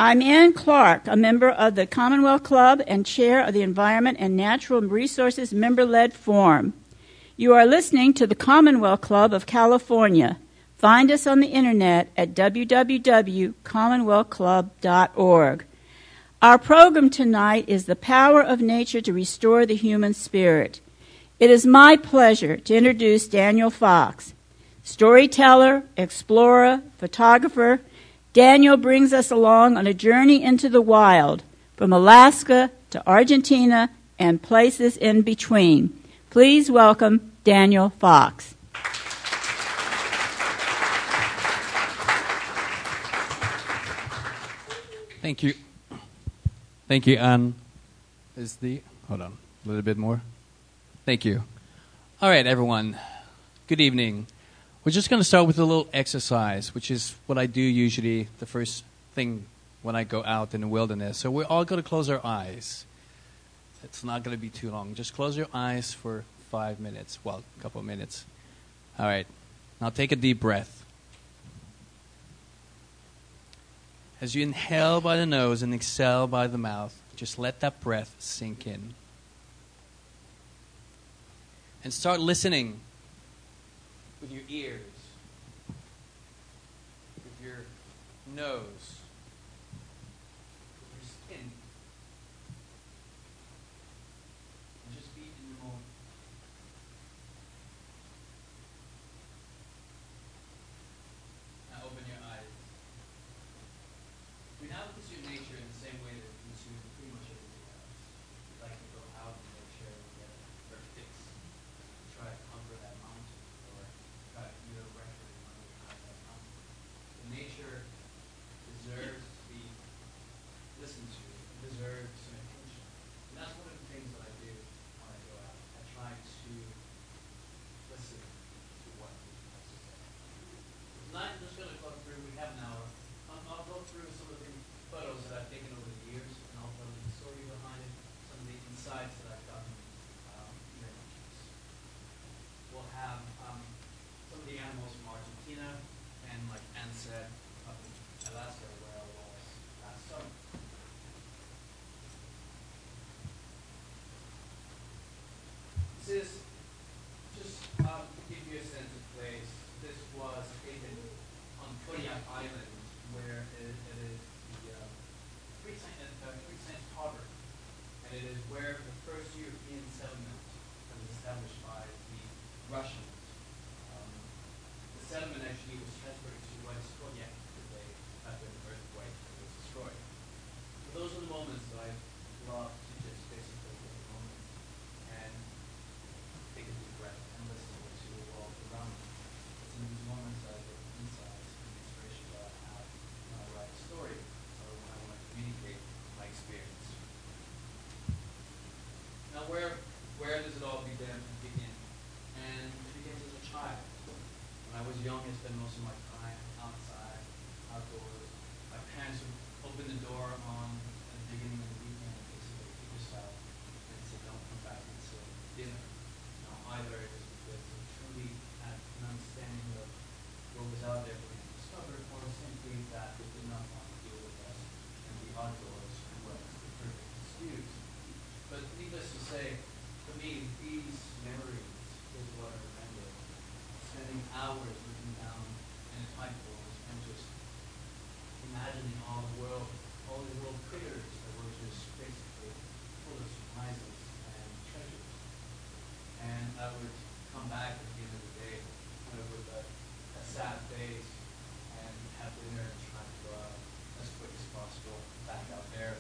I'm Ann Clark, a member of the Commonwealth Club and chair of the Environment and Natural Resources Member-Led Forum. You are listening to the Commonwealth Club of California. Find us on the internet at www.commonwealthclub.org. Our program tonight is The Power of Nature to Restore the Human Spirit. It is my pleasure to introduce Daniel Fox. Storyteller, explorer, photographer, Daniel brings us along on a journey into the wild, from Alaska to Argentina and places in between. Please welcome Daniel Fox. Thank you. Thank you, Anne. Hold on, a little bit more. Thank you. All right, everyone. Good evening. We're just going to start with a little exercise, which is what I do usually the first thing when I go out in the wilderness. So we're all going to close our eyes. It's not going to be too long. Just close your eyes for 5 minutes. Well, a couple of minutes. All right. Now take a deep breath. As you inhale by the nose and exhale by the mouth, just let that breath sink in. And start listening with your ears, with your nose, with your skin. And just be in the moment. Now open your eyes. We now pursue nature in the same way that we pursue pretty much everything else. We like to go out in nature and get our fix, try to conquer that mountain, or try to do a record on that mountain. But nature deserves to be listened to. It deserves some attention. And that's one of the things that I do when I go out. I try to listen to what it has to say. Tonight I'm just going to go through, we have an hour. I'll go through some of the photos that I've taken over the years, and I'll tell you the story behind it, some of the insights that I've gotten in images. We'll have some of the animals from Argentina, and like Ann said, up in Alaska, where I was last summer. This is just to give you a sense of place. This was taken on Kodiak Island, where it is the Great Saint Harbor, and it is where the first European settlement was established by the Russians. The settlement actually was transferred to West Kodiak today after an earthquake that was destroyed. So those are the moments that I love to just basically take a moment and take a deep breath and listen to the world around me. It's in these moments that I get insights and inspiration that I have when I write a story or when I want to communicate my experience. Now, where does it all begin? And it begins as a child. When I was young, I spent most of my time outside, outdoors. My parents would open the door at the beginning of the weekend and basically kick us out and say, "Don't come back until dinner." Now, either it was because they truly had an understanding of what was out there for me to discover, or simply that they did not want to deal with us and the outdoors was the perfect excuse. But needless to say, for me, these memories is what I remember. Spending hours looking down in a tide pools and just imagining all these little critters that were just basically full of surprises and treasures. And I would come back at the end of the day kind of with a sad face and have dinner and try to go out as quick as possible back out there.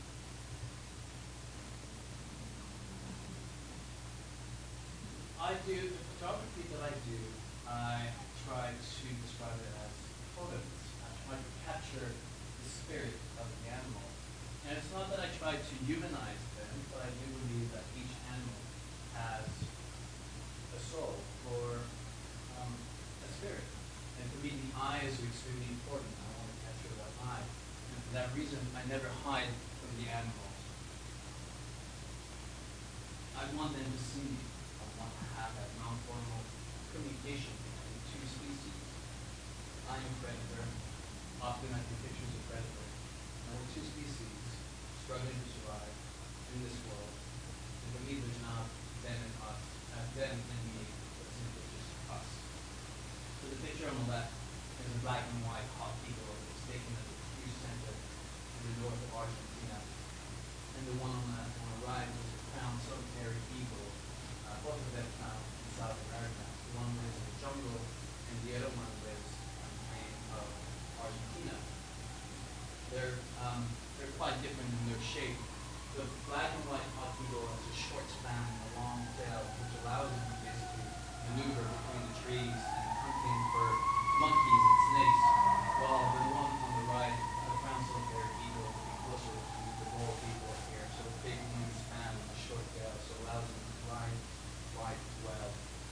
The photography that I do, I try to describe it as photos. I try to capture the spirit of the animal. And it's not that I try to humanize them, but I do believe that each animal has a soul or a spirit. And for me, the eye is extremely important. I want to capture that eye. And for that reason, I never hide from the animals. I want them to see me. I want to have that non-formal communication between two species. I am a predator. Often I take pictures of predators. Now, we're two species struggling to survive in this world. And for me, there's not them and us, them and me, but simply just us. So the picture on the left is a black and white hot eagle that's taken at the huge center in the north of Argentina. And the one on the right is a crowned solitary eagle. Both of them found in South America. The one lives in the jungle, and the other one lives on the plain of Argentina. They're quite different in their shape. The black and white hot eagle has a short span and a long tail, which allows it to basically maneuver between the trees and hunting for monkeys and snakes, while the one on the right, the crowned solitary eagle, will be closer to the bold eagle here. So a big long span and a short tail, so it allows them to glide quite well.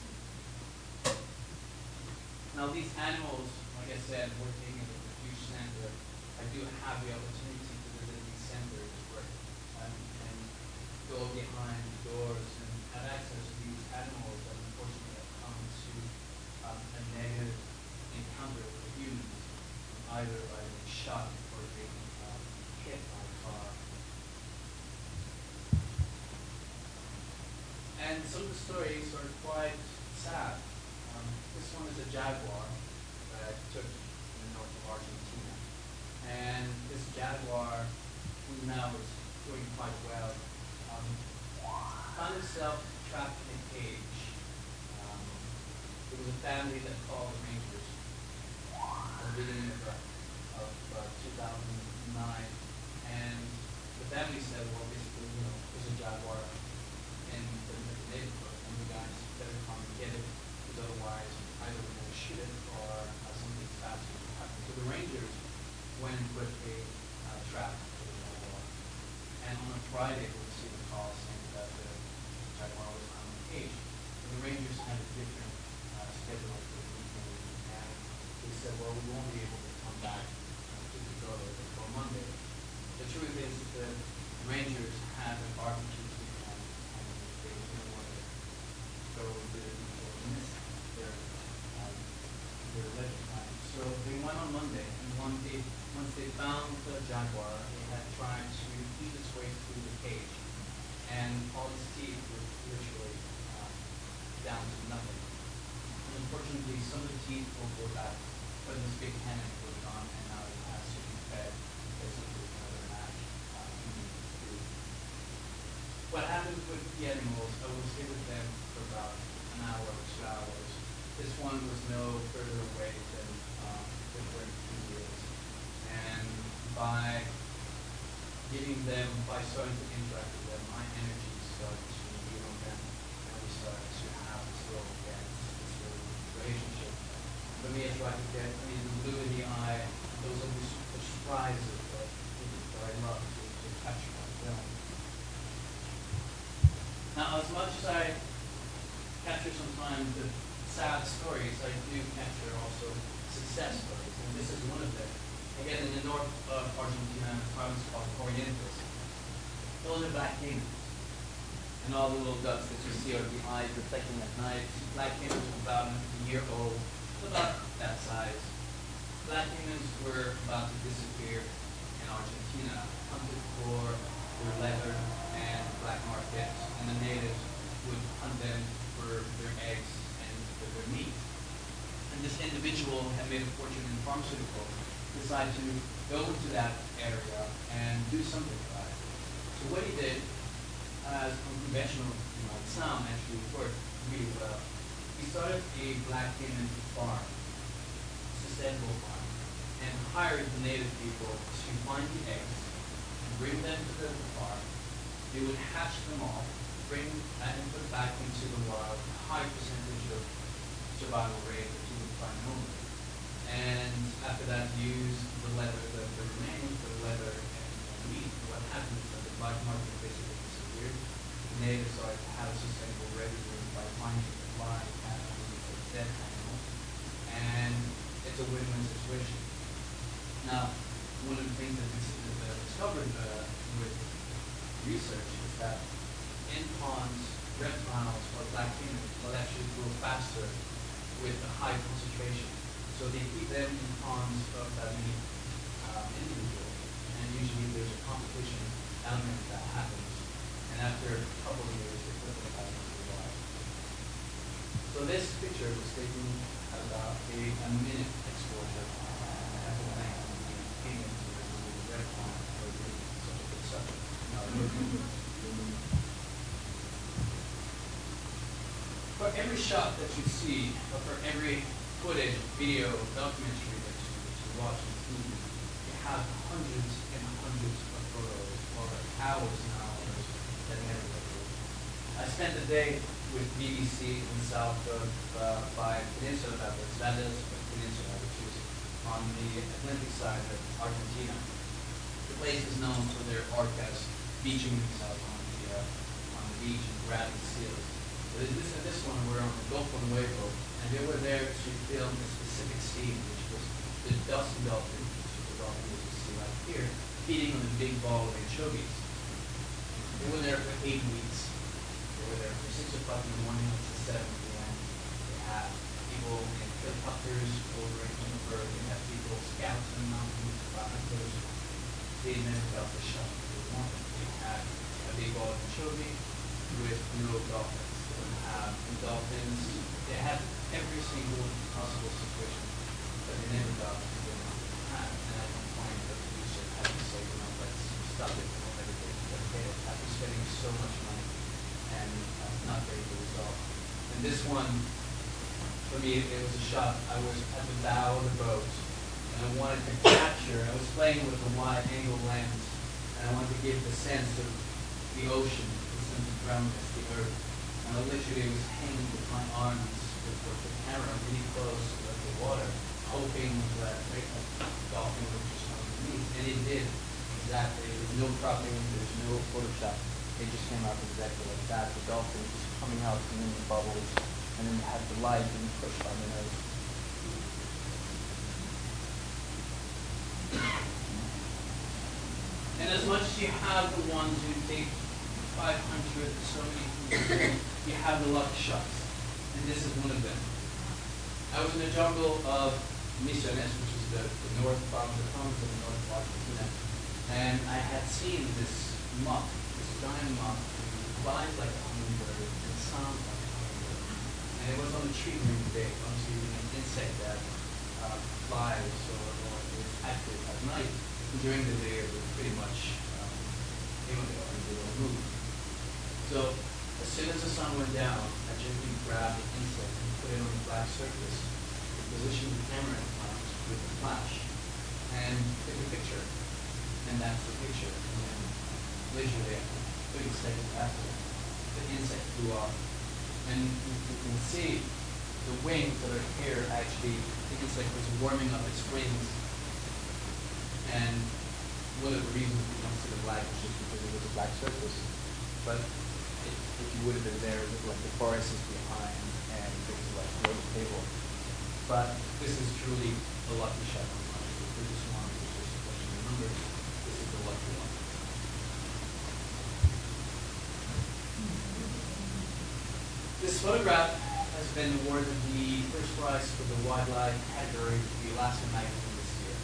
Now these animals, like I said, working at a huge center, I do have the opportunity to visit these centers where I can go behind doors and have access to these animals that unfortunately have come to a negative encounter with humans, either by being shot or being hit by a car. And some of the stories are quite sad. This one is a jaguar that I took in the north of Argentina. And this jaguar, who now is doing quite well, found himself trapped in a cage. There was a family that called the Rangers at the beginning of 2009. And the family said, well, basically, there's a jaguar in the neighborhood, and the guys better come and get it, because otherwise either we're going to shoot it or something bad will happen. So the Rangers went and put a trap for the jaguar. And on a Friday, we received a call saying that the jaguar was found in the cage. And the Rangers had a different schedule for the weekend, and they said, well, we won't be able to come back to go there until Monday. The truth is that the Rangers had a barbecue weekend, and they didn't want to go and do it before they missed their leisure time. So they went on Monday, and once they found the jaguar, they had tried to eat its way through the cage, and all its teeth were literally down to nothing. And unfortunately, some of the teeth will go back, but this big cannon was gone, and now it has to be fed because of another match eating food. What happened with the animals, I was here with them for about an hour or 2 hours. This one was no further away than where he is. And by starting to interact with them, my energy started to be on them, and we started to have this little relationship. For me, I tried to get the blue in the eye. Those are the surprises that I love to capture on film. Now, as much as I capture sometimes the sad stories, I do capture also success stories, and this is one of them. Again, in the north of Argentina, in a province called Corrientes. Those are black caimans. And all the little ducks that you see are the eyes reflecting at night. Black caimans were about a year old, about that size. Black caimans were about to disappear in Argentina, hunted for their leather and black markets, and the natives would hunt them for their eggs and for their meat. And this individual had made a fortune in pharmaceutical, decided to go into that area and do something about it. So what he did, as unconventional might sound, actually worked really well. He started a black caiman farm, sustainable farm, and hired the native people to find the eggs and bring them to the farm. They would hatch them off, bring and put back into the wild, a high percentage of survival rate that you would find normally. And after that, use the leather, the remaining for the leather and meat. What happened is that the black market basically disappeared. The natives started to have a sustainable revenue by finding live animals instead of dead animals. And it's a win-win situation. Now, one of the things that we discovered with research is that in ponds, reptiles or black caimans will actually grow faster with a high concentration. So they keep them in ponds of that many individuals, and usually element that happens. And after a couple of years, they put it back into the wild. So this picture was taken at about a minute exposure. I have to thank the painting to the red line for being such a good subject. For every shot that you see, or for every footage, video, documentary that you watch on TV, you have hundreds and hundreds of photos, or hours and hours that never get through. I spent a day with BBC in south of by Peninsula, that is Peninsula, which is on the Atlantic side of Argentina. The place is known for their orcas beaching themselves on the beach and grabbing seals. So this one, we're on the Gulf of Nuevo, and they were there to film a specific scene, which was the dusty dolphin, which is the dolphin that you see right here, feeding on a big ball of anchovies. They were there for 8 weeks. They were there from 6 o'clock in the morning until 7 p.m. They had people in helicopters overing over. They had people scouts in the mountains, hunters. They never got the shot they wanted. They had a big ball of anchovy with no dolphins. They would have dolphins. They had every single possible situation, but they never got what they wanted to have. And at one point, the producer had to say, let's stop it. We'll never get it. After spending so much money and not getting the result. And this one, for me, it was a shot. I was at the bow of the boat, and I wanted to capture. I was playing with a wide angle lens, and I wanted to give the sense of the ocean, the sense of groundness, the earth. And I literally was hanging with my arms with the camera really close to the water, hoping that a dolphin would just come to me. And it did. Exactly. There was no cropping, there was no Photoshop. It just came out exactly like that. The dolphin just coming out from in the bubbles, and then you had the light being pushed on the nose. And as much as you have the ones who take 500, so many, you have the lucky shots. And this is one of them. I was in the jungle of Misiones, which is the north part of the province of the north of Argentina. And I had seen this moth, this giant moth, fly like a hummingbird and sound like a hummingbird. And it was on the tree during the day, obviously an insect that flies or is active at night. And during the day, it was pretty much immature and they don't move. So as soon as the sun went down, I gently grabbed the insect and put it on the black surface, positioned the camera in front with the flash, and took a picture. And that's the picture. And then literally 30 seconds after, the insect flew off. And you can see the wings that are here actually, the insect was warming up its wings. And one of the reasons we don't see the black is just because it was a black surface. But if you would have been there, like the forest is behind and things like the table. But this is truly a lucky shot. The previous one was just a question of numbers. This is the lucky one. This photograph has been awarded the first prize for the wildlife category to the Alaska magazine this year.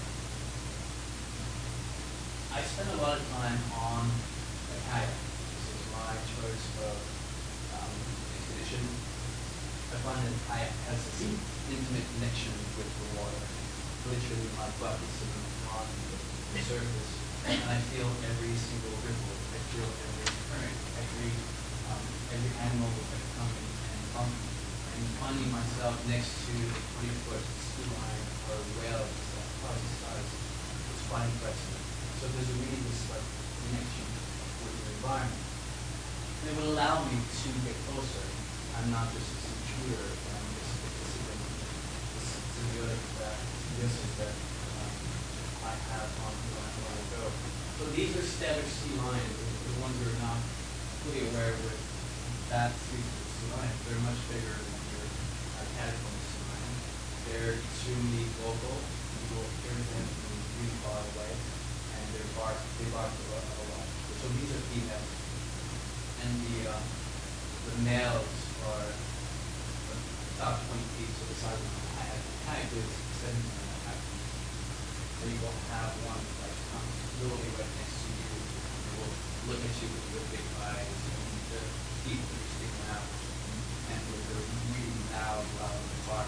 I spent a lot of time on a kayak. This is my choice of expedition. I find that the kayak has this intimate connection with the water. Literally, my butt is sitting on the surface, and I feel every single ripple. I feel every current, every animal that comes and bump me. And finding myself next to a 20-foot sea lion or a whale that twice the size, it's quite impressive. So there's really this connection with the environment. And it will allow me to get closer. I'm not just this intruder, but I'm this participant, this symbiotic that I have on when I go. So these are static sea lions, the ones who are not fully aware with that species of sea lion. They're much bigger than your caterpillar sea lion. They're extremely vocal. You will hear them from really far away, and they bark a lot. So these are females, and the males are about 20 feet, so the size of the kayak. The kayak is 17.5 feet. So you will have one like comes literally right next to you. They look at you with big eyes, and their teeth are sticking out, and they're really loud and bark.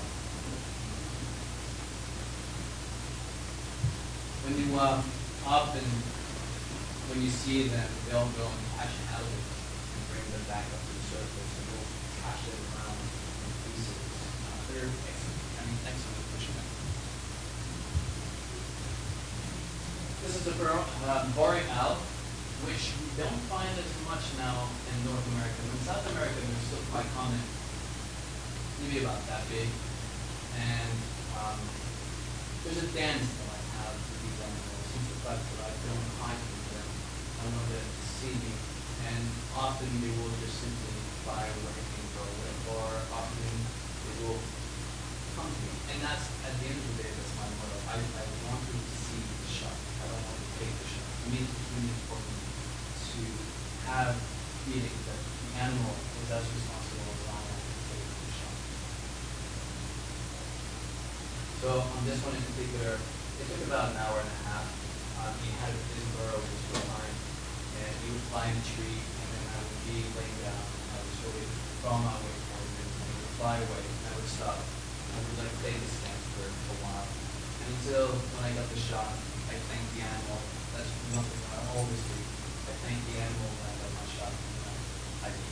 When you often, when you see them, they'll go and catch an elephant and bring them back up to the surface, and they'll catch it around in pieces. They're excellent fishermen. This is the boreal, which we don't find as much now in North America. In South America, they're still quite common, maybe about that big. And there's a dance that I have with these animals. It's the fact that I don't hide from them. I want them to see me. And often they will just simply fly away and go away. Or often they will come to me. And that's, at the end of the day, that's my motto. I want them to see the shark. I don't want to take the shark. For me, it's really important to have feeling that the animal is as responsible as I am to take the shark. So on this one in particular, it took about an hour and a half. He had his burrow just for mine, and he would fly in a tree, and then I would be laying down, and I would slowly crawl my way toward him, and he would fly away, and I would stop. I would like play this dance for a while, and until when I got the shot, I thanked the animal. That's one thing I always do. I thank the animal when I got my shot. I did.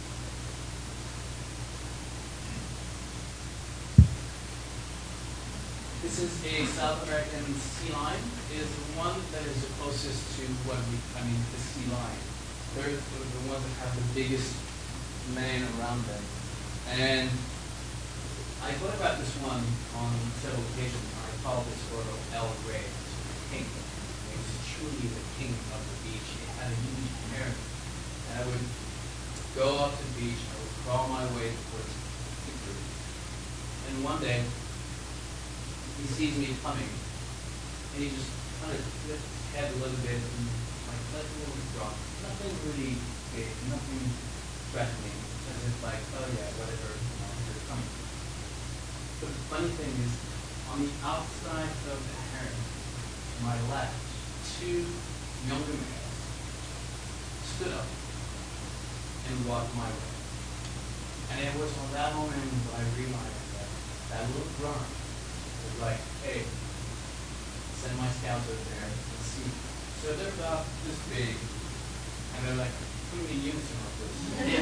This is a South American sea lion. It is the one that is the closest to the sea lion. They're the ones that have the biggest mane around them. And I thought about this one on several occasions, and I called this photo El Rey, the king. It was truly the king of the beach. It had a huge hair. And I would go up to the beach, I would crawl my way towards the crew. And one day, he sees me coming, and he just kind of lifts his head a little bit, and like, let a little drop. Nothing really big, nothing threatening, as if like, oh yeah, whatever, you're coming. But the funny thing is, on the outside of the heron, to my left, two younger males stood up and walked my way. And it was on that moment that I realized that little grunt was like, hey, send my scouts over there and see. So they're about this big, and they're like, put me in unison like this.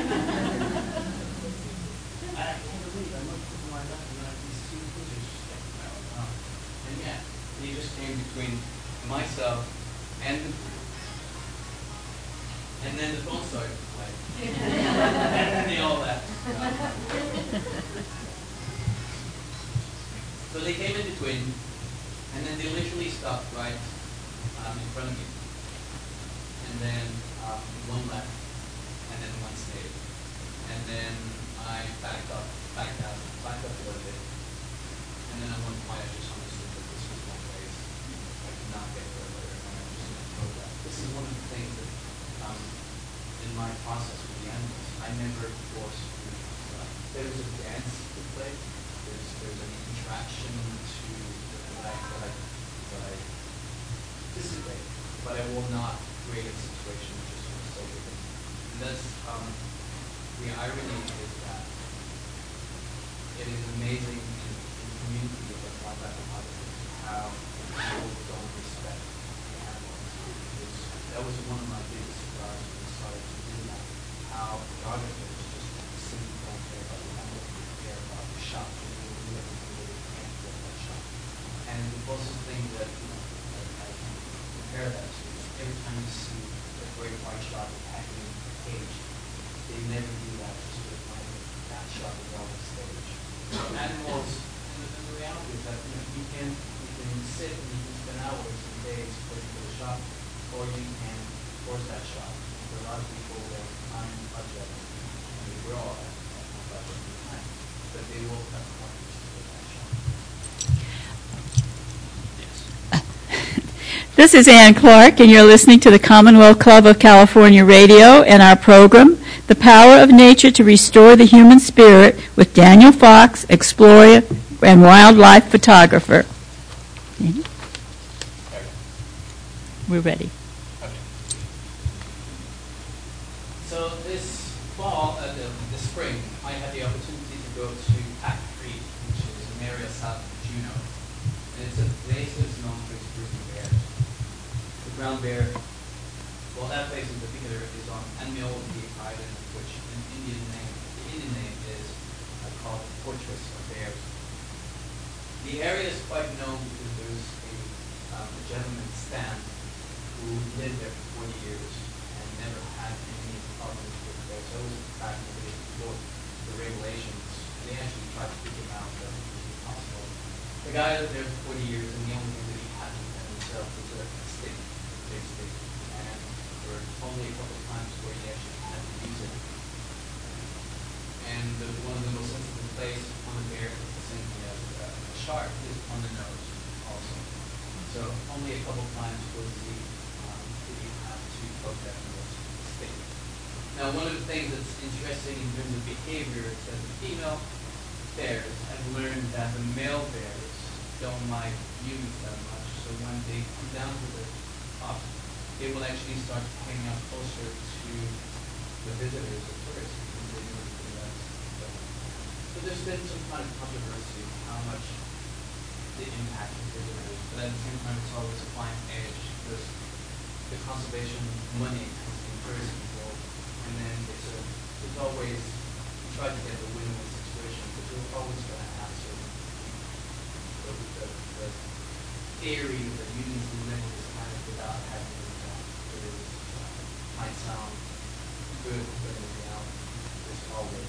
I can't believe I looked to my left and like these two creatures just sticking out. And yeah, he just came between myself and the group. And then the phone started to play. And they all left. So they came in between, and then they literally stopped right in front of me. And then one left, and then one stayed. And then I backed up a little bit. And then at one point I just understood that this was my place. I could not get further, and I just know that. This is one of the things that in my process with the animals, I never forced food. There's a dance to play. There's an interaction to that I participate, but I will not create a situation just for the sake of it. And that's the irony is that it is amazing in the community of wildlife photographers how people don't respect the animals. That was one of my biggest surprises when I started to do that. How photographers just simply don't care about the animals, they care about the shot. They will do everything they can to get that shot. And the closest thing that I can compare that to is every time you see a great white shark attacking a cage, they never do that just to find that shark is on the stage. Animals, and the reality is that you can sit and you can spend hours and days waiting for the shot, or you can force that shot. For a lot of people, they have time and budget, and they will all have budget and time, but they will cut corners to get that shot. This is Ann Clark, and you're listening to the Commonwealth Club of California Radio and our program, The Power of Nature to Restore the Human Spirit, with Daniel Fox, explorer and wildlife photographer. We're ready. So this fall, the spring, I had the opportunity to go to Pack Creek, which is an area south of Juneau. And it's a place that's known for its grizzly bears. The brown bear, well, that place in particular is on Anmiolgi Island, which the Indian name is called Fortress of Bears. The area is quite known because there's a gentleman, Stan, who lived there for 40 years and never had any problems with bears. So it was back in the days before the regulations. They actually tried to keep him out, but it was impossible. The guy lived there for 40 years, and the only thing that he had with himself was a stick, a big stick. And there were only a couple of times where he actually had to use it. And one of the most sensitive places on the bear, the same thing as a shark, is on the nose also. So only a couple of times was he have to poke that nose stick. Now, one of the things that's interesting in terms of behavior is that the female bears have learned that the male bears don't like humans that much. So when they come down to the top, they will actually start hanging out closer to the visitors, the tourists. So there's been some kind of controversy on how much the impact of visitors, but at the same time it's always a fine edge because the conservation money comes from tourism involved, and then it's always, you try to get a win-win situation, but you're always going to have certain people. The theory that humans can live on this planet without having it might sound good, but in reality, there's always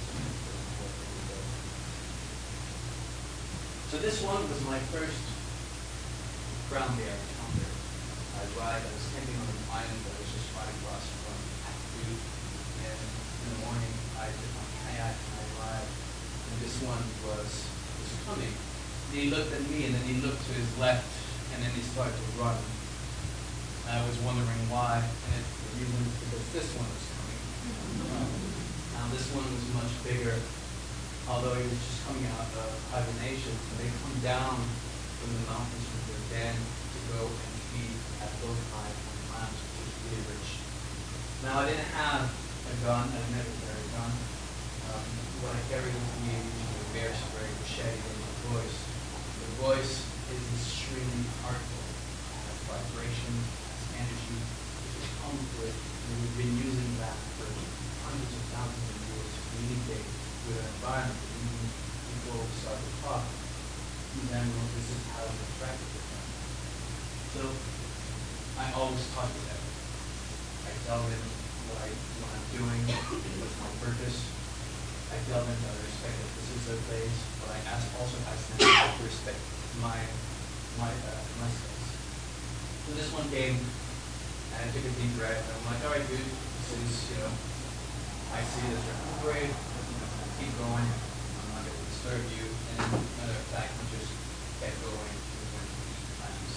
So this one was my first brown bear encounter. I was camping on an island that was just right across from Pack Creek, and in the morning I took my kayak and I arrived, and this one was coming. And he looked at me, and then he looked to his left, and then he started to run. And I was wondering why, and the reason is because this one was coming. Now this one was much bigger. Although he was just coming out of hibernation, they come down from the mountains from their den to go and feed at low tide on plants, which is really rich. Now, I didn't have a gun. I never carried a gun. What I carried with me was usually a bear spray, machete, and my voice. The voice is extremely powerful. It has vibration, it has energy, which comes with, and we've been using that for hundreds of thousands of years to communicate with an environment, even before we start to talk, these animals, this is how we interact with them. So I always talk to them. I tell them what I'm doing, what's my purpose. I tell them that I respect that this is their place, but I also ask them to respect my space. So this one came, and I took a deep breath, and I'm like, all right, dude, this is, I see that you're hungry. Keep going, I'm not going to disturb you, and matter of fact, we just kept going times.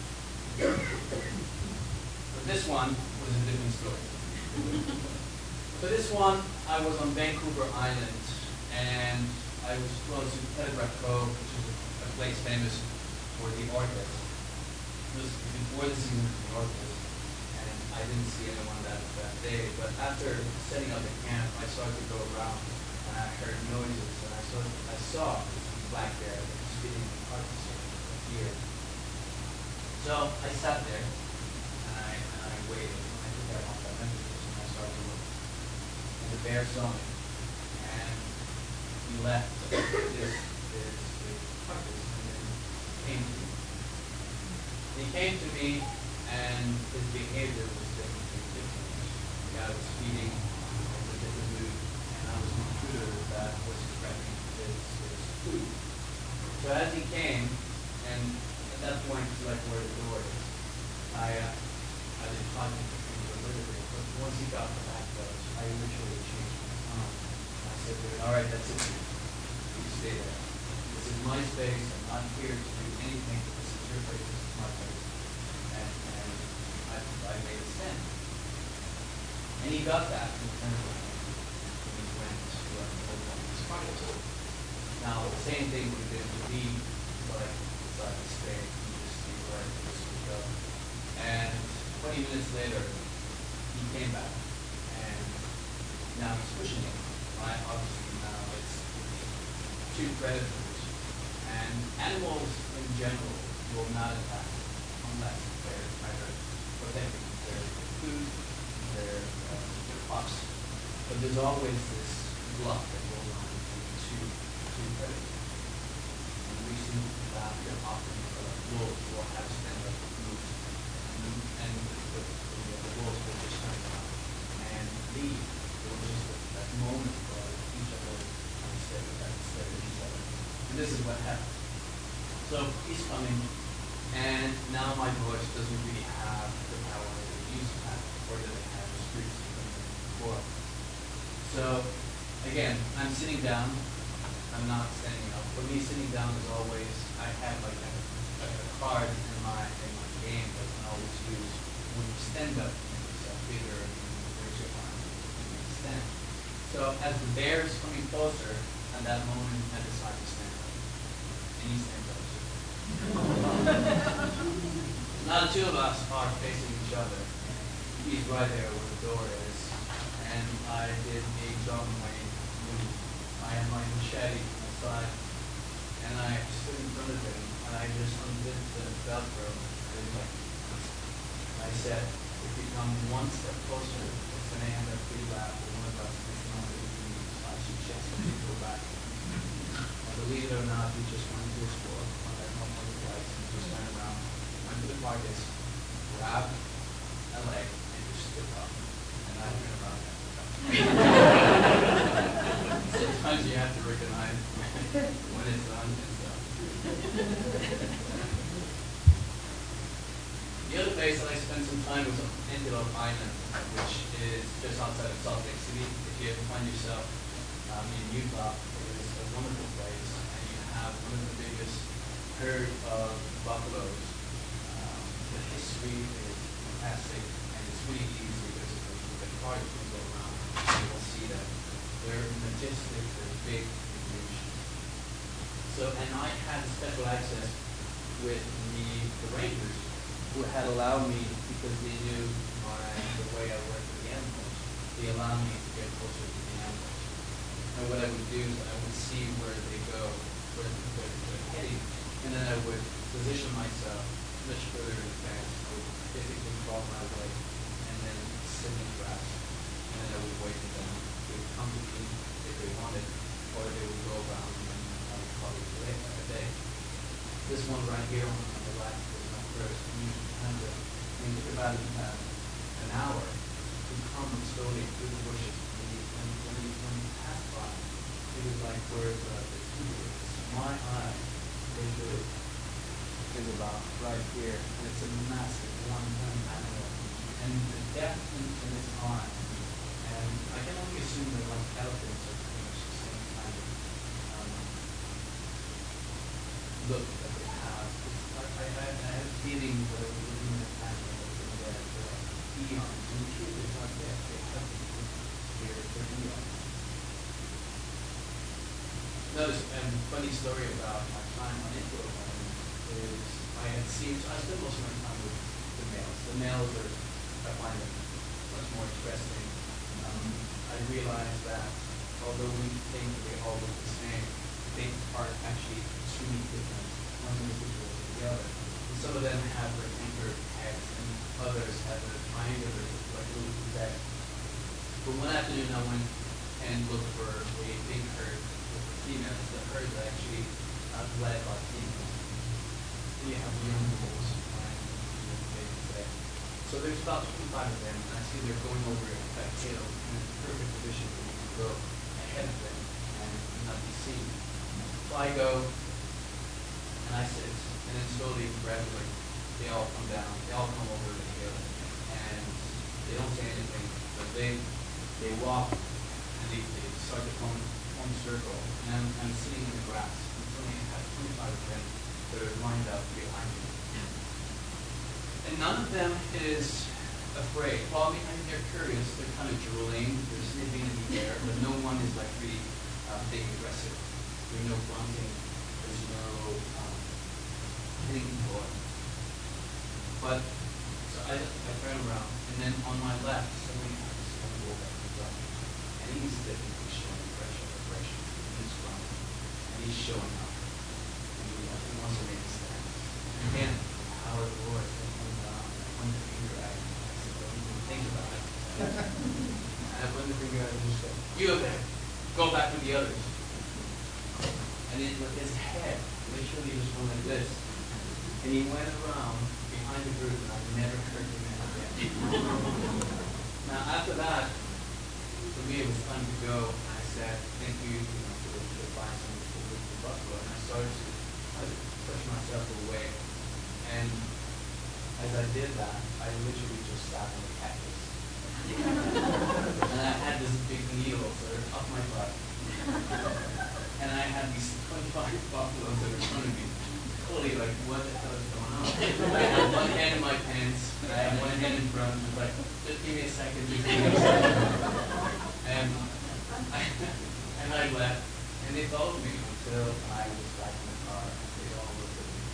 But this one was a different story. So this one, I was on Vancouver Island, and I was close to Telegraph Cove, which is a place famous for the orcas. It was before the season of the orcas, and I didn't see anyone that day, but after setting up the camp, I started to go around. I heard noises, and I saw this black bear that was feeding the carcass of deer. So I sat there, and I waited, and I took out my messages, and I started to look. And the bear saw me, and he left this carcass, and then came to me. He came to me, and his behavior was definitely different. The guy was feeding, in a different mood. I was an intruder that was threatening his food. So as he came, and at that point, it's like where the door is, I didn't talk to him deliberately, but once he got the back doors, I literally changed my tone. I said to him, all right, that's it. You stay there. This is my space. I'm not here to do anything. This is your place. This is my place. And I made a stand. And he got that. Now, the same thing would have been to me, but it's like a stay, you just see where this would go. And 20 minutes later, he came back, and now he's pushing it. Right? Obviously now it's two predators. And animals in general will not attack unless they're either protecting their food, their pups. But there's always this bluff that goes on between two predators. And we see that often wolves will have stand-up moves. And the wolves will just turn around and leave. It was just that moment for each other instead of each other. And this is what happened. So he's coming, and now my voice doesn't really have the power that it used to have, or that it had before. So again, I'm sitting down. I'm not standing up. For me, sitting down is always, I have like a card in my game that I can always use. When you stand up, it's bigger, and there's your arm, you can stand. So as the bear is coming closer, at that moment, I decide to stand up. And he stands up too. Now the two of us are facing each other. He's right there where the door is. And I did a John Wayne move. I had my machete on my side. And I stood in front of him, and I just undid the Velcro. And I said, if you come one step closer, it's going to end up pretty loud. One of us is not going to be I suggest that you go back. And believe it or not, we just went to this floor on that normal device and just turned around, went to the carcass, grabbed a leg, and just stood up. And I turned around and sometimes you have to recognize when it's done, it's done. The other place that I spent some time was on Antelope Island, which is just outside of Salt Lake City. If you ever find yourself in Utah, it is a wonderful place, and you have one of the biggest herd of buffaloes. The history is fantastic, and it's really easy because the cars can go around, and you will see that. They're majestic, they're big, they're huge. So, and I had special access with the rangers, who had allowed me, because they knew the way I worked with the animals, they allowed me to get closer to the animals. And what I would do is I would see where they go, where they're heading, and then I would position myself much further in advance. I would physically crawl my way, and then sit in the grass, and then I would wait for them. They would come to me if they wanted, or they would go around and I would call it a day. This one right here on the left was my first. It took about an hour to come slowly through the bushes. When he passed by, it was like where the two is. My eye is about right here, and it's a massive one-ton animal. And the depth in its eye, and I can only assume that like elephants are pretty much the same kind of look that they have. I have a feeling that we're living in a time where eons, and the truth is not that they have to be here for eons. Notice, and funny story about my time on Antelope Island is I had seen, so I spent most of my time with the males. The males are, I find them much more interesting. I realized that although we think they all look the same, they are actually extremely different, one individual to the other. And some of them have rectangular heads, and others have a triangular, like a little bag. But one afternoon I went and looked for a big herd with the females. The herd is actually led by females. And you have young bulls, right? So there's about 25 of them, and I see they're going over a hill in a perfect position for me to go ahead of them and not be seen. So I go, and I sit, and then slowly, gradually, they all come down, they all come over the hill, and they don't say anything, but they walk, and they start to form a circle, and I'm sitting in the grass, and suddenly I have 25 of them that are lined up behind me. And none of them is afraid. Well, I mean, they're curious, they're kind of drooling, they're sniffing in the air, but no one is like really being aggressive. There's no grunting, there's no hitting people. But, so I turn around, and then on my left, suddenly I have this young bull that comes up. And and he's dipping, he's showing pressure, he's running, and he's showing up. And he wants to make a stand. And again, the power of the Lord, I point the finger at him. I said, don't even think about it. And I point the finger at him and just go, you over there, go back with the others. And with his head, literally just went like this. And he went around behind the group, and I've never heard him again. Now, after that, for me, it was time to go. And I said, thank you, for the advice and for the buffalo. And I started to push myself away. And as I did that, I literally just sat on the cactus. And I had this big needle sort of up my butt. And I had these 25 buffaloes that were in front of me. Totally like, what the hell is going on? I had one hand in my pants, and I had one hand in front. I was like, just give me a second, just give me a second. And I left, and they followed me until I was back in the car, and they all looked at me.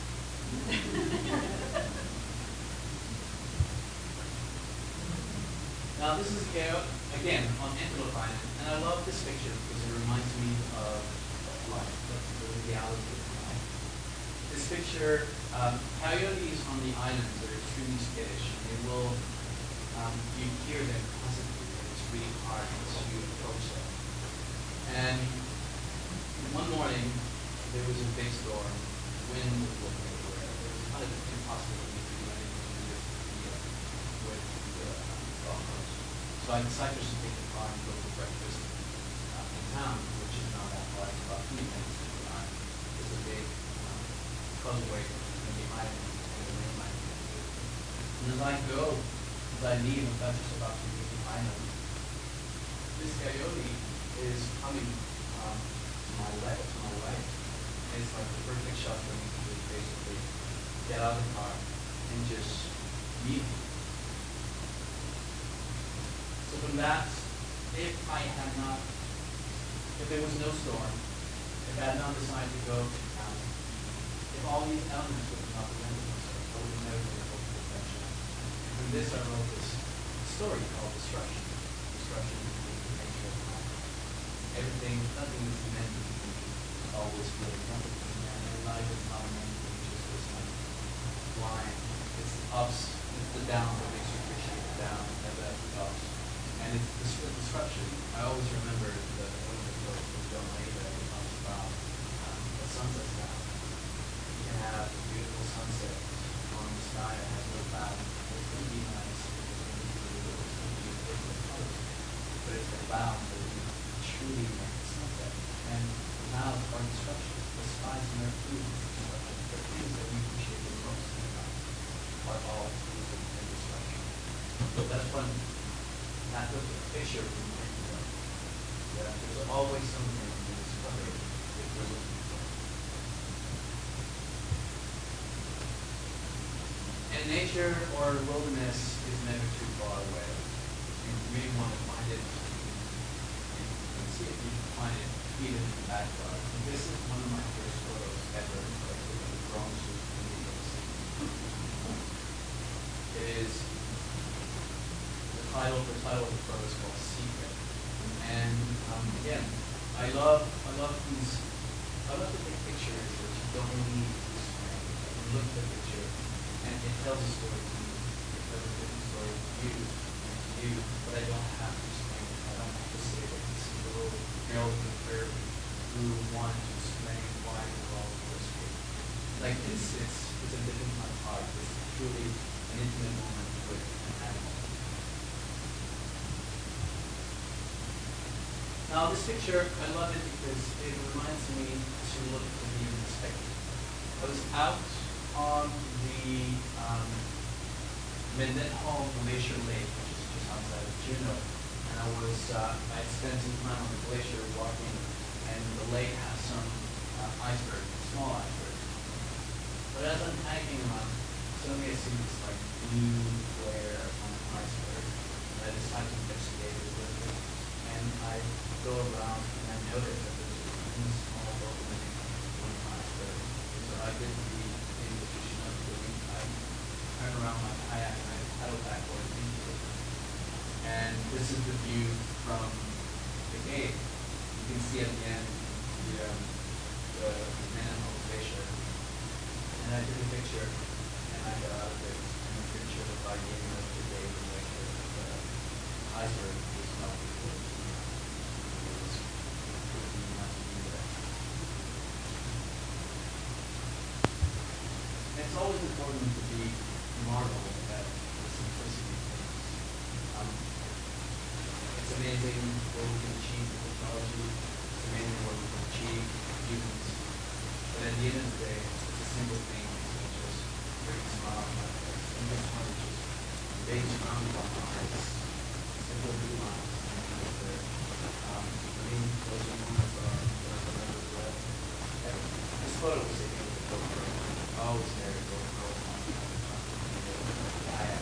Now this is again on Antelope Island, and I love this picture because it reminds me of life, the reality of life. This picture, coyotes on the islands are extremely skittish, and they will, you hear them constantly, and it's really hard to approach them. And one morning, there was a big storm, wind was blowing everywhere. It was kind of impossible for me to do anything with the golf course. So I decided to take the car and go for breakfast in town, which is not that far, it's about 3 minutes to the island. There's a big causeway between the island and the mainland. And as I go, as I leave, I'm just about to leave the island, this coyote is coming to my left, and it's like the perfect shot for me to just basically get out of the car and just meet him. So from that, if there was no storm, if I had not decided to go to town, if all these elements would have not presented themselves, I would have never been able to perfection. And from this I wrote this story called Destruction. Destruction is the nature of life. Everything, nothing is meant to be always good. Nothing is meant, and life is not meant to be just this like line. It's the ups, it's the down that makes you appreciate the down, and the ups. And it's the destruction. I always remember the quote from John Lehrer that talks about the sunset sky. You can have a beautiful sunset on the sky that has no cloud. It's going to be nice. It's going to be blue. It's going to be different colors. But it's the cloud that truly make the sunset. And clouds are destruction. The skies and their food is destruction. The things that we appreciate the most in life are all food and destruction. So that's one. That was a picture from my life. Yeah, there's always something to discover if we're looking for it. And nature or wilderness is never too far away. If you really want to find it, you can see it, you can find it even in the backyard. And this is one of my first photos ever that I took of the drone shoot in New York City. It is the title of the photo is called Secret. And again, I love to take pictures that you don't need to explain. You can look at the picture and it tells a story to you. It tells a different story to you, but I don't have to explain it. I don't have to say that this is a little girl with a curve who wanted to explain why the world was great. Like it's a different kind of art. It's truly an intimate moment with an animal. Now this picture, I love it because it reminds me to look to the perspective. I was out on the Mendenhall Glacier Lake, which is just outside of Juneau, and I spent some time on the glacier walking, and the lake has some icebergs, small icebergs. But as I'm hiking around, suddenly I see this like blue flare on the iceberg, and I decide to investigate it a little bit. And I go around and I notice that there's a small opening on the iceberg. So I did the invitation of doing. I turn around my kayak and I paddle backwards into it. And this is the view from the cave. You can see at the end the manhole glacier. And I took a picture, and I got out of it, and I'm pretty sure that by the end of the day, the glacier, the iceberg was melted. It was pretty much there. And it's always important to be marveled at the simplicity of things. It's amazing what we can achieve with technology. It's amazing what we can achieve with humans. But at the end of the day, it's a simple thing that just brings a smile on my face. And this one is just big, strong lines, simple blue lines. Those are moments that I remember well. This photo was taken with the GoPro. I always carry a GoPro on the kayak.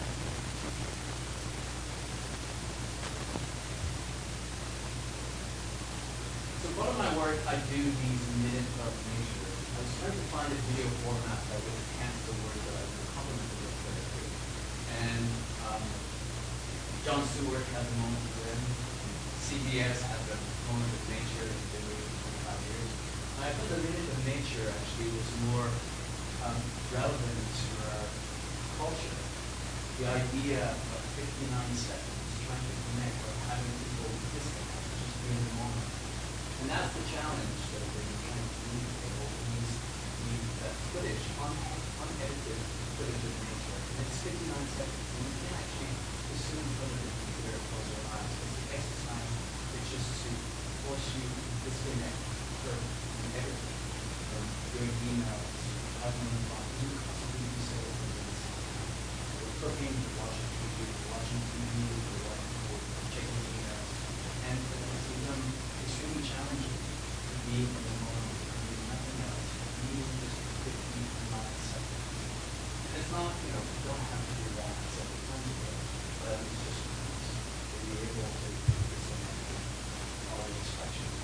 So part of my work, I do these minutes of nature. I was trying to find a video format that would enhance the work that I do, complement the work that I do. And Jon Stewart has a moment for him. CBS has a moment of nature that they've been doing for 25 years. And I thought the minute of nature actually was more relevant to our culture. The idea of 59 seconds trying to connect or having people disconnect, just being in the moment. And that's the challenge that we're trying to do people. We need that footage, unedited footage of nature. And it's 59 seconds. And we can't actually assume from the computer close your eyes. It's the exercise. It's just to force you to disconnect from everything. From your emails, having fun. You can possibly do so over this. We're cooking, we're watching TV, we're checking emails. And it's become extremely challenging to be in the moment and do nothing else, even just 59 seconds. And it's not, you don't have to do that several times a day, but it's just to be able to disconnect all the distractions.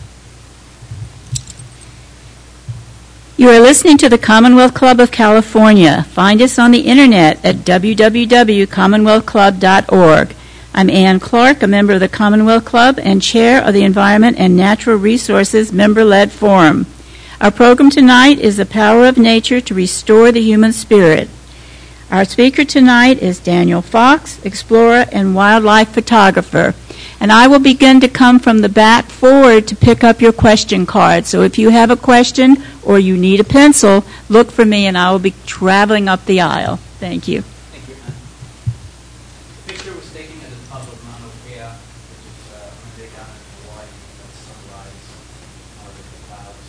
You are listening to the Commonwealth Club of California. Find us on the internet at www.commonwealthclub.org. I'm Ann Clark, a member of the Commonwealth Club and chair of the Environment and Natural Resources Member-Led Forum. Our program tonight is The Power of Nature to Restore the Human Spirit. Our speaker tonight is Daniel Fox, explorer and wildlife photographer. And I will begin to come from the back forward to pick up your question card. So if you have a question or you need a pencil, look for me and I will be traveling up the aisle. Thank you. Thank you, Ann. The picture was taken at the top of Mauna Kea, which is on a big island in Hawaii. That's sunrise out of the clouds.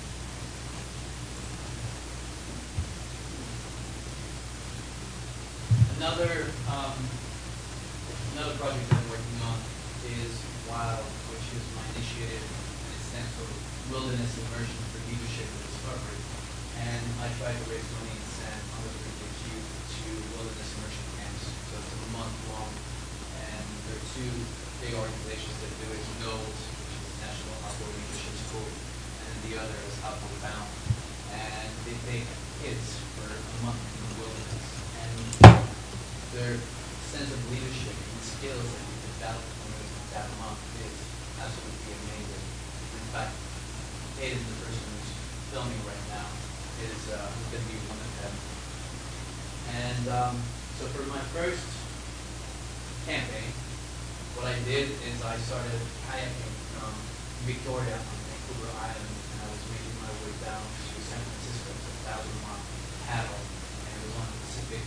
Another project that I'm working on is WILD, which is my initiative, and it stands for Wilderness Immersion for Leadership and Discovery. And I try to raise money in San underprivileged youth to wilderness immersion camps. So it's a month long, and there are two big organizations that do it: NOLS, which is the National Outdoor Leadership School, and the other is Outdoor Bound. And they take kids for a month in the wilderness, and their sense of leadership and skills that you develop from that month is absolutely amazing. In fact, Hayden, the person who's filming right now, is going to be one of them. And so for my first campaign, what I did is I started kayaking from Victoria on Vancouver Island, and I was making my way down to San Francisco. It's a 1,000-mile paddle, and it was on the Pacific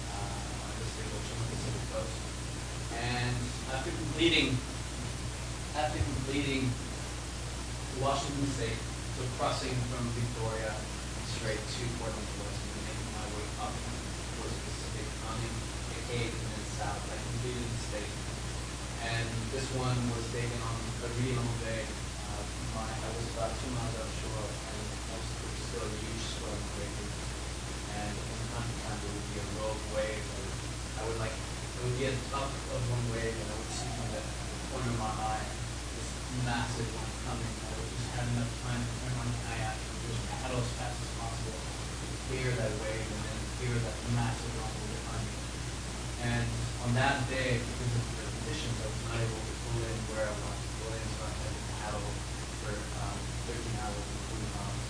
Coast. And after completing Washington State, so crossing from Victoria straight to Portland, Oregon, and making my way up towards the Pacific, coming the Cape and then south, I completed the state. And this one was taken on a really long day. I was about 2 miles offshore, and most of it was still a huge swell breaking. And from time to time there would be a rogue wave. It would be at the top of one wave, and I would see from the corner of my eye this massive one coming. I would just have enough time to turn on the kayak and just paddle as fast as possible, clear that wave, and then clear that massive one behind me. And on that day, because of the conditions, I was not able to pull in where I wanted to go. Williams, so I had to paddle for 13 hours, including miles.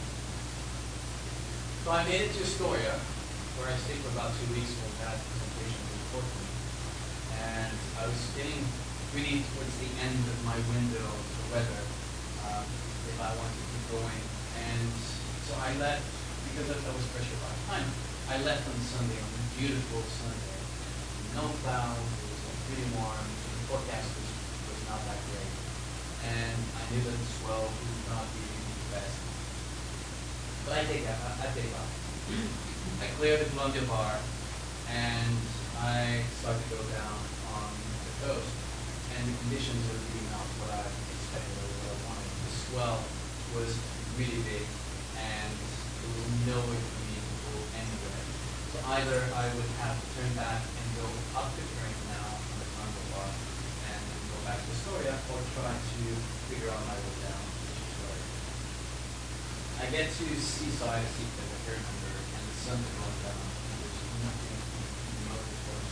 So I made it to Astoria, where I stayed for about 2 weeks for that presentation in Portland. And I was getting really towards the end of my window for weather, if I wanted to keep going. And so I left, because I was pressured by time, I left on Sunday, on a beautiful Sunday. No clouds, it was pretty warm, the forecast was not that great. And I knew that the swell would not be the best. But I take off. I cleared the Columbia Bar, and I started to go down on the coast. And the conditions were really not what I expected or what I wanted. The swell was really big, and there was no way for me to go anywhere. So either I would have to turn back and go up the current canal on the Columbia Bar and go back to Astoria, or try to figure out my way down to Astoria. I get to Seaside, I see the Fairhander, and the sun is going down, and there's nothing remote as far as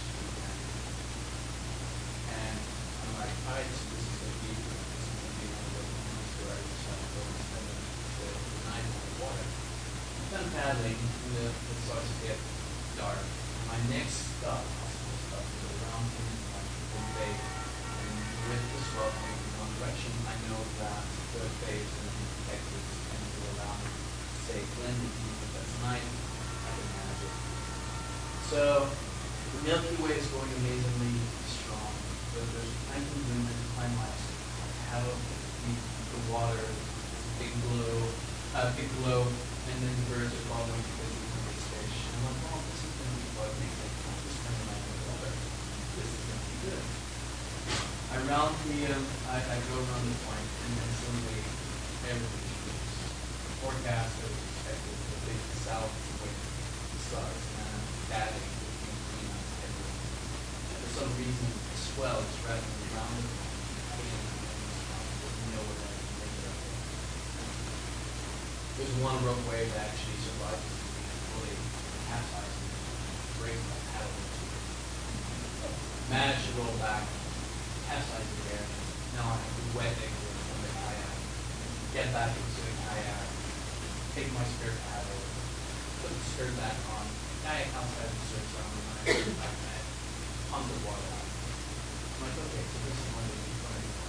and I'm like, all right, so this is going to be one of those moments where I just have to go and spend the night on the water. I'm done paddling, and it starts to get dark. My next stop, possible stop, is around in Bay, and with the swell coming in one direction, I know that the bay is going to be protected and will allow me to stay blended, even if that's night, I can manage it. So the Milky Way is going amazingly strong. But there's plenty of room to climb ice. I have the water, big glow, and then the birds are following because we can make fish. And I'm like, oh, this is going to be fun. I'm just spending my night in the water. This is going to be good. I go around the point, and then suddenly everything changes. The forecast that was expected, the big south wind starts, and I'm batting between 3 knots everywhere. And for some reason, the swell is wrapping around the point, there's nowhere that I can make it up there. There's one rope wave that actually survives fully capsized and breaks my paddle. Managed to roll back, capsize again. Now I have to wet exit from the kayak, get back into the kayak, take my spare paddle, put the skirt back on, kayak outside the surf zone, and I put back net, pump the water out. I'm like, okay, so this is one of the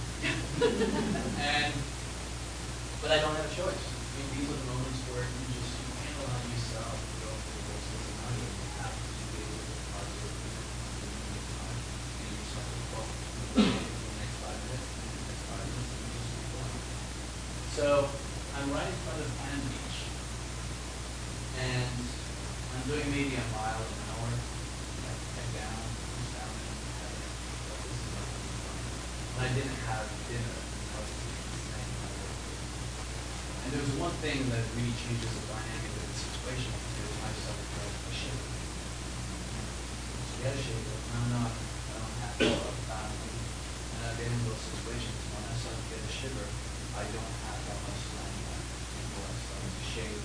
but I don't have a choice. I mean, these are the moments where you can't allow yourself to go through the whole scenario. You have to be able to participate in the time. And you just have to walk for the next 5 minutes, and the next 5 minutes, and you just keep going. So I'm right in front of Pan Beach, and I'm doing maybe a mile an hour. I head down, comes down, and have it. This is not going to be fun. And I didn't have dinner. I was staying in my work. And there's one thing that really changes the dynamic of the situation is I started to a shiver. So get a shiver. I don't have to family. And I've been in those situations when I start to get a shiver, I don't have that much time left before I start to shave.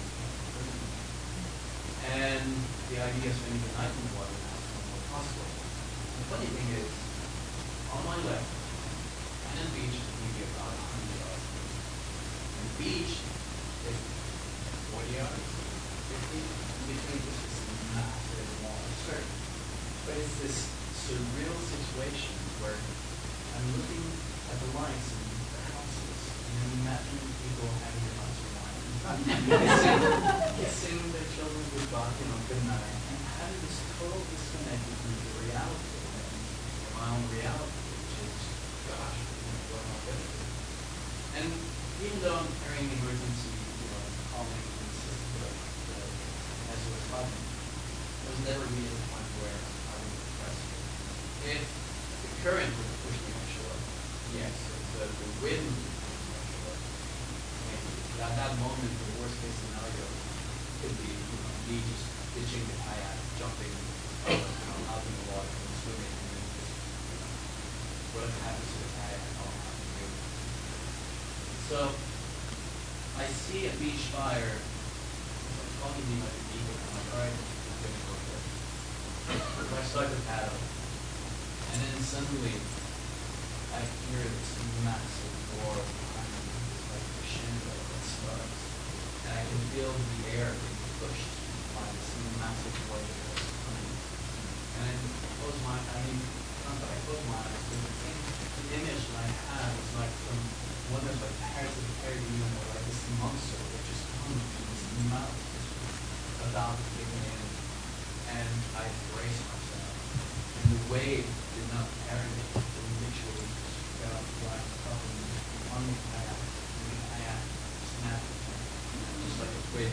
And the idea of spending the night in the water now is more possible. The funny thing is, on my left, and the beach is maybe about 100 yards. And the beach is 40 yards, 50, in between just this massive wall of surf. But it's this surreal situation where I'm looking at the lights and the houses, and I'm imagining people having their hearts rewind. Kissing their children goodbye, good night, and having this total disconnect between the reality and my own reality, which is, gosh, what am I going to do? And even though I'm carrying emergency, calling and system as we're talking, there was never really a point where I was depressed. If the current would push me offshore, yes. If the wind would push me offshore, maybe. At that moment, the worst case scenario could be me just ditching the kayak, jumping out in the water and swimming, and then just whatever happens to the kayak, I'll have to do. So I see a beach fire. It's like calling me like a beagle. I'm like, all right, I'm going to go for it. So I start to paddle, and then suddenly I I hear this massive roar behind me, like crescendo that starts, and I can feel the air being pushed by this massive wave that's coming. And I close my eyes, not that I close my eyes, but the image that I have is like from one of like Pirates of the Caribbean, or like this monster that just comes from this mouth, just about to kick me in, and I brace myself, and the wave did not carry me. Literally just got right up on the kayak, and the kayak snapped, just like a twig.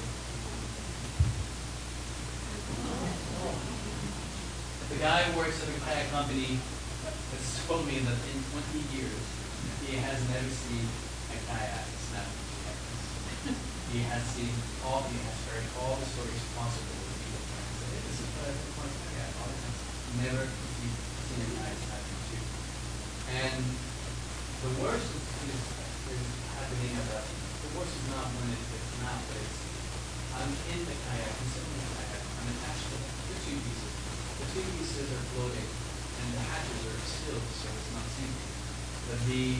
The guy who works at a kayak company has told me that in 20 years he has never seen a kayak snap into pieces. He has heard all the stories possible with people trying to say, hey, this is what I think my kayak all the time. Never seen a kayak snap in two. And the worst is happening at that. The worst is not when it's not, but it's I'm in the kayak, I'm sitting in the kayak, I'm attached to the two pieces. The two pieces are floating, and the hatches are still, so it's not sinking. But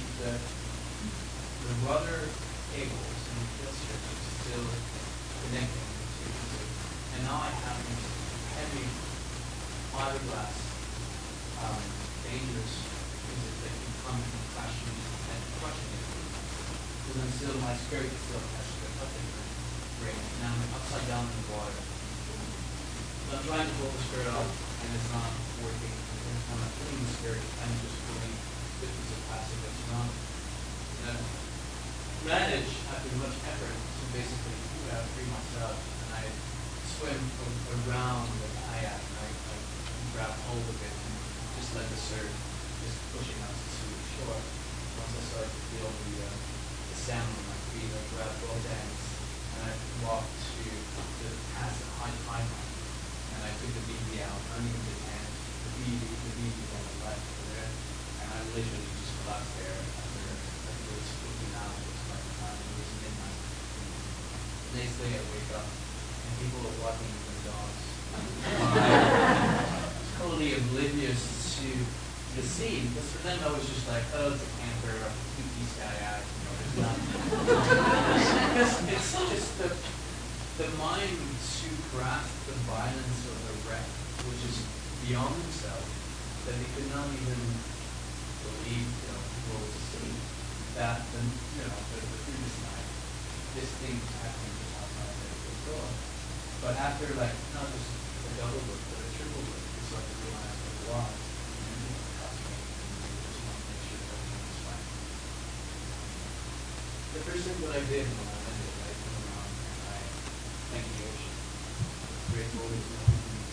the rudder cables and the kill strips are still connecting the two pieces. And now I have these heavy fiberglass, dangerous pieces that can come and crash me and crushing it. Because I'm still, my skirt is still attached to the cutting ring. Now I'm upside down in the water. So I'm trying to pull the skirt off, and it's not working. I'm not pulling the skirt, I'm just pulling the piece of plastic that's around it. And I manage, after much effort, to basically free myself, and I swim around the kayak, and I grab hold of it, and just let the surf just pushing us to the shore. Once I start to feel the sound on my feet, I grab both ends, and I walk to past the high line, and I took the BB out, underneath the hand. The BB is on the left over there, and I literally just collapsed there after it was 15 hours by the time it was midnight. The next day I wake up, and people are walking with their dogs. Totally oblivious to the scene, because for them I was just like, oh, it's a camper, a two-piece kayak, there's nothing. Because it's just the mind to grasp the violence of the wreck, which is beyond themselves, that they could not even believe, what was seen. That the previous night, this thing was happening just outside the door. But after not just a double look, but a triple look, you start to realize what it was. And you trust me, and you just want to make sure that everything is fine. The first thing that I did when I landed, I turned around and I thanked the ocean. Grateful is no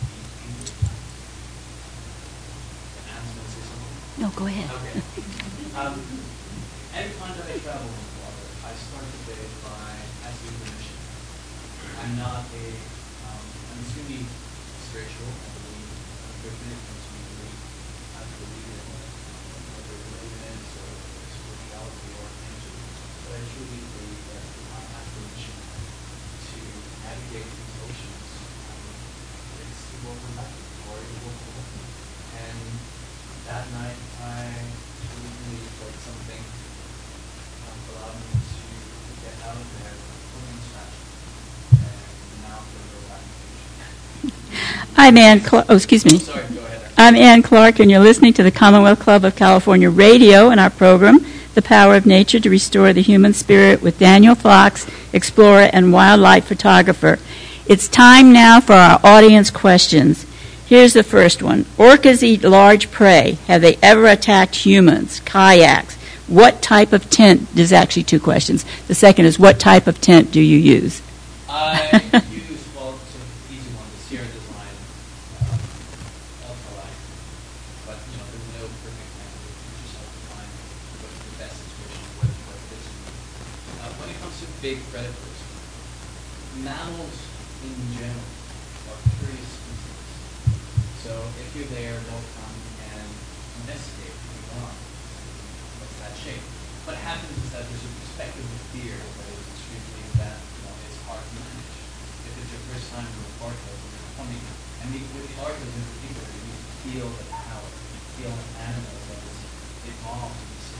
No, go ahead. Okay. Every time that I travel in the water, I start the day by asking permission. I'm not I'm extremely spiritual, I believe. I'm driven into belief. I believe in whether religion or spirituality or energy. But I truly believe that if I have permission to navigate these oceans, it will come back, or it will come back. And that night, I truly believe that something allowed me to get out of there fully distracted. And now for the relaxation. I'm Ann Clark. Oh, excuse me. Sorry, go ahead. I'm Ann Clark, and you're listening to the Commonwealth Club of California Radio and our program, The Power of Nature to Restore the Human Spirit, with Daniel Fox, explorer and wildlife photographer. It's time now for our audience questions. Here's the first one. Orcas eat large prey. Have they ever attacked humans? Kayaks. What type of tent? There's actually two questions. The second is, what type of tent do you use? I use, well, it's an easy one, the Sierra Design Ultralight. But, there's no perfect tent. You just have to find what's the best situation, what fits you. When it comes to big predators, mammals in general are curious species. So if you're there, they'll come and investigate who you are. What's that shape? What happens is that there's a perspective of fear that is extremely is hard to manage. If it's your first time with orcas and you're coming, and with the orcas in particular, you feel the power, you feel an animal that is evolved to be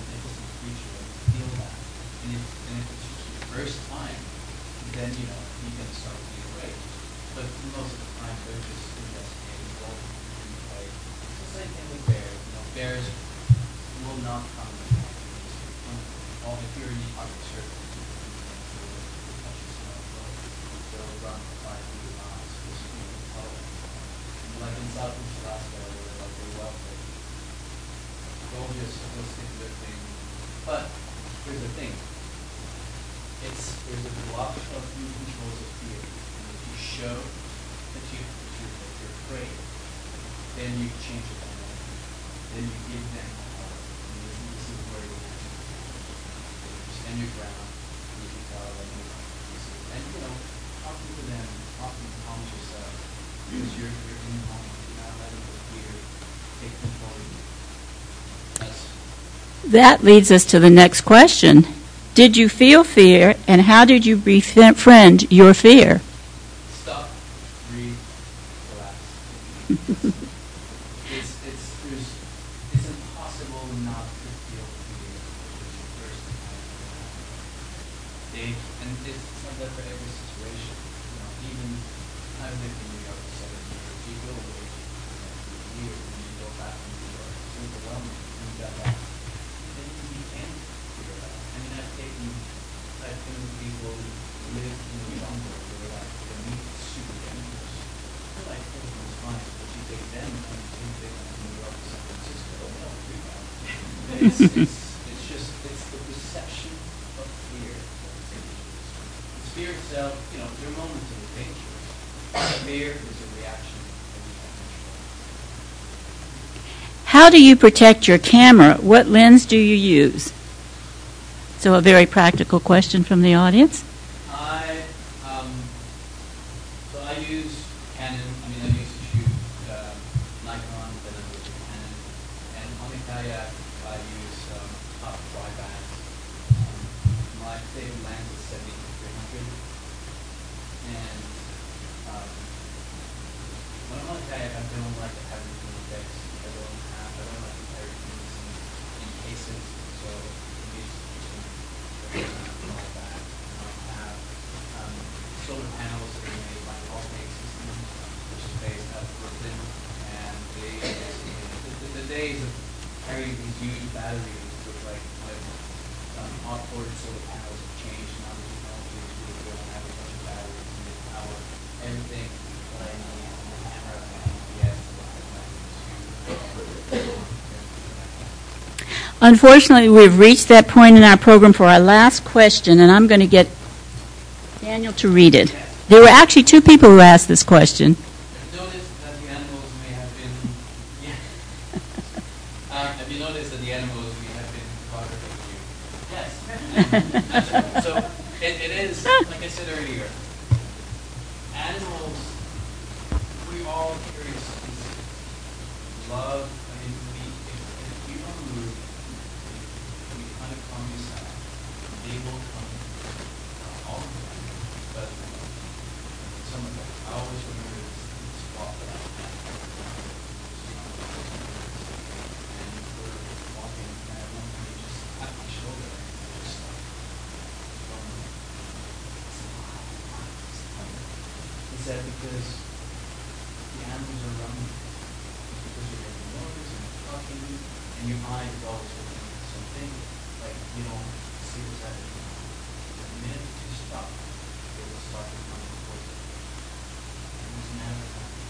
magnificent creature, and you feel that. And if it's just your first time, then, you can start being great. But most of the time, they're just investigating, rolling, and play. It's the same thing with bears. Bears will not come to you. If you're in the Arctic Circle, they'll run for 5 miles, just follow. Like in Southeast Alaska, where like they love it. They'll stick to their thing. But here's the thing. There's a block of few controls of fear. And if you show that you're afraid, then you change it. Then you give them power. And this is where you stand your ground, you can tell them, and talking to them, talking to calm yourself, because you're in the moment, you're not letting the fear take control of you. That leads us to the next question. Did you feel fear, and how did you befriend your fear? Stop, breathe, relax. It's impossible not to feel fear. It's your first time. And it's like that for every situation. Even I've lived in New York for 7 years. You go away for years, and you go back to New York. It's overwhelming. And you got that. Then you can't figure it out. I mean, I've been with people who live in the jungle where they meet super dangerous. They're like, everything's fine. But you take them and you take them to New York or San Francisco, they'll freak out. It's the perception of fear that's dangerous. It's fear itself, there are moments of danger. Fear is a reaction that we can't control. How do you protect your camera? What lens do you use? So a very practical question from the audience. I use Canon. I used to shoot Nikon, then I moved to Canon. And on the kayak, I use top wideband. My favorite lens is 70-300. And when I'm on the kayak, I don't like to have everything in decks. I don't like to have everything in cases. So all that. I have solar panels that are made by Alltake Systems, which is based out of Brooklyn. And the days of carrying these huge batteries with outboard solar panels have changed. Now the technology is really good. I have a bunch of batteries and they power everything that I need on the camera and GPS and Unfortunately, we've reached that point in our program for our last question, and I'm going to get Daniel to read it. There were actually 2 people who asked this question. Have you noticed that the animals we have been photographing you? Yes. So it is, like I said earlier, animals, we all curious species. Love, if you don't move, you kind of calm yourself. They will come all the time. But some of them, I always remember this spot that I had. And we're walking, and at one point he just tapped my shoulder, and just like, don't move. He said, because the animals are running. Because you're making noise and you're talking, and your eye is always looking at something, like you don't see what's happening. The minute you stop, they will start to come towards you. And it's never happened.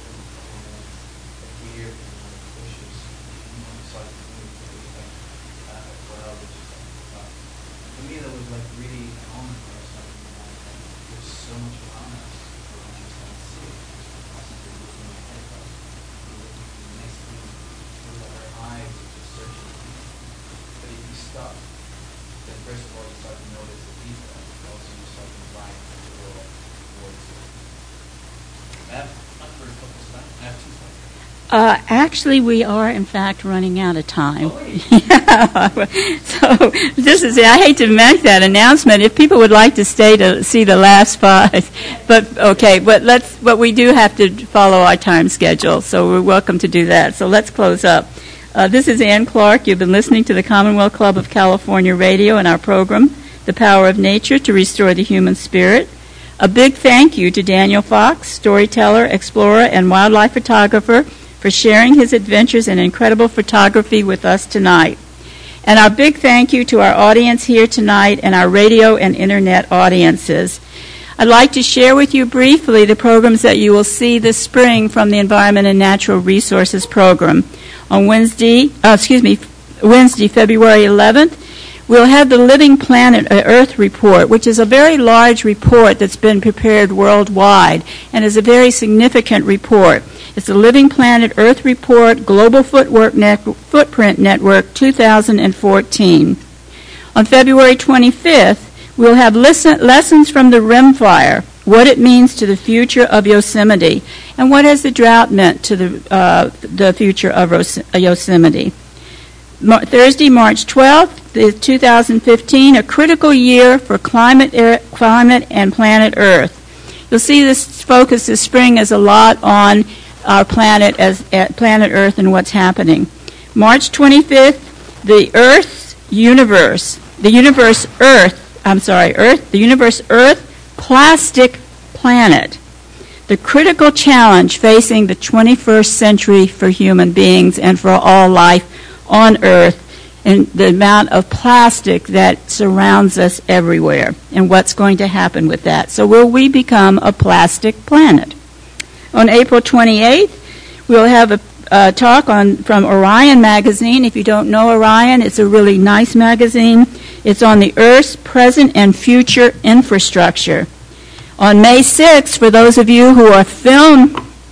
A deer in one of the bushes, started to move, it was like a cloud that just stopped. For me, that was like really an moment where I started to realize that there's so much around us that I just don't see. I'm constantly looking my head up. We're looking for the next thing. With our eyes are just searching. But if you stop, then first of all you start to notice the detail, but also you start to glide the world towards you. I have not for a couple of times. I have 2 questions. Actually, we are, in fact, running out of time. Oh, wait. So I hate to make that announcement. If people would like to stay to see the last 5, but we do have to follow our time schedule, so we're welcome to do that. So let's close up. This is Ann Clark. You've been listening to the Commonwealth Club of California Radio and our program, The Power of Nature to Restore the Human Spirit. A big thank you to Daniel Fox, storyteller, explorer, and wildlife photographer, for sharing his adventures and incredible photography with us tonight. And our big thank you to our audience here tonight and our radio and internet audiences. I'd like to share with you briefly the programs that you will see this spring from the Environment and Natural Resources program. On Wednesday, February 11th, we'll have the Living Planet Earth report, which is a very large report that's been prepared worldwide and is a very significant report. It's the Living Planet Earth report, Global Footprint Network 2014. On February 25th, we'll have lessons from the Rimfire, what it means to the future of Yosemite, and what has the drought meant to the future of Yosemite. Thursday, March 12th, 2015, a critical year for climate and planet Earth. You'll see this focus this spring is a lot on our planet planet Earth and what's happening. March 25th, the universe Earth plastic planet. The critical challenge facing the 21st century for human beings and for all life on Earth, and the amount of plastic that surrounds us everywhere, and what's going to happen with that. So will we become a plastic planet? On April 28th, we'll have a talk from Orion magazine. If you don't know Orion, it's a really nice magazine. It's on the Earth's present and future infrastructure. On May 6th, for those of you who are film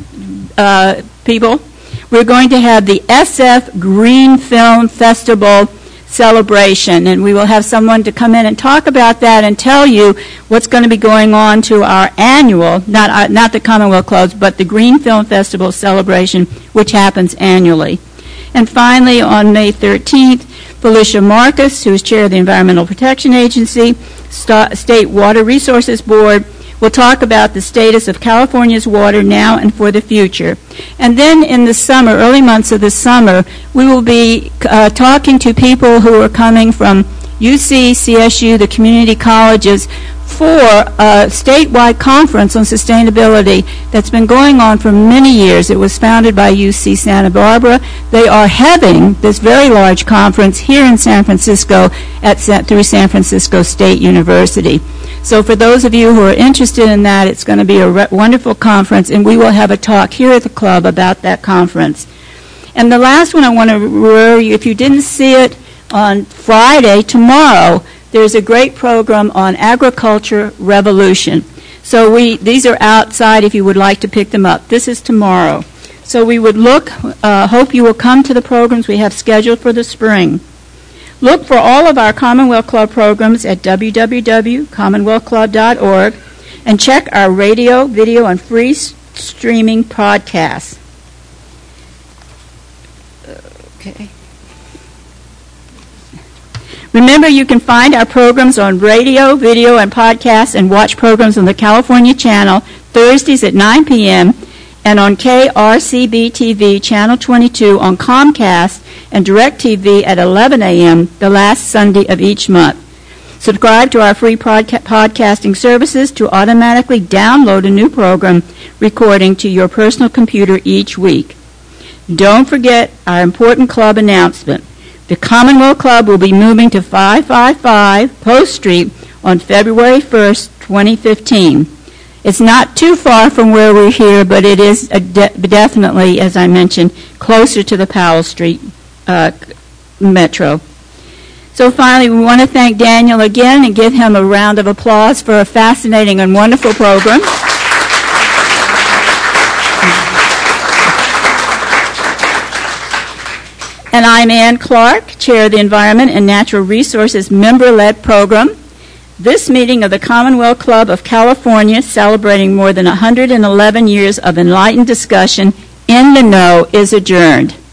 people, we're going to have the SF Green Film Festival celebration, and we will have someone to come in and talk about that and tell you what's going to be going on to our annual, not the Commonwealth Clubs, but the Green Film Festival celebration, which happens annually. And finally, on May 13th, Felicia Marcus, who is chair of the Environmental Protection Agency, State Water Resources Board, will talk about the status of California's water now and for the future. And then in the summer, early months of the summer, we will be talking to people who are coming from UC, CSU, the community colleges, for a statewide conference on sustainability that's been going on for many years. It was founded by UC Santa Barbara. They are having this very large conference here in San Francisco through San Francisco State University. So for those of you who are interested in that, it's going to be a wonderful conference, and we will have a talk here at the club about that conference. And the last one I want to remind you, if you didn't see it on Friday, tomorrow, there's a great program on agriculture revolution. So these are outside if you would like to pick them up. This is tomorrow. So we would hope you will come to the programs we have scheduled for the spring. Look for all of our Commonwealth Club programs at www.commonwealthclub.org and check our radio, video, and free streaming podcasts. Okay. Remember, you can find our programs on radio, video, and podcasts, and watch programs on the California Channel Thursdays at 9 p.m. and on KRCB-TV Channel 22 on Comcast and DirecTV at 11 a.m. the last Sunday of each month. Subscribe to our free podcasting services to automatically download a new program recording to your personal computer each week. Don't forget our important club announcement. The Commonwealth Club will be moving to 555 Post Street on February 1st, 2015. It's not too far from where we're here, but it is definitely, as I mentioned, closer to the Powell Street Metro. So finally, we want to thank Daniel again and give him a round of applause for a fascinating and wonderful program. And I'm Ann Clark, Chair of the Environment and Natural Resources member-led program. This meeting of the Commonwealth Club of California, celebrating more than 111 years of enlightened discussion in the know, is adjourned.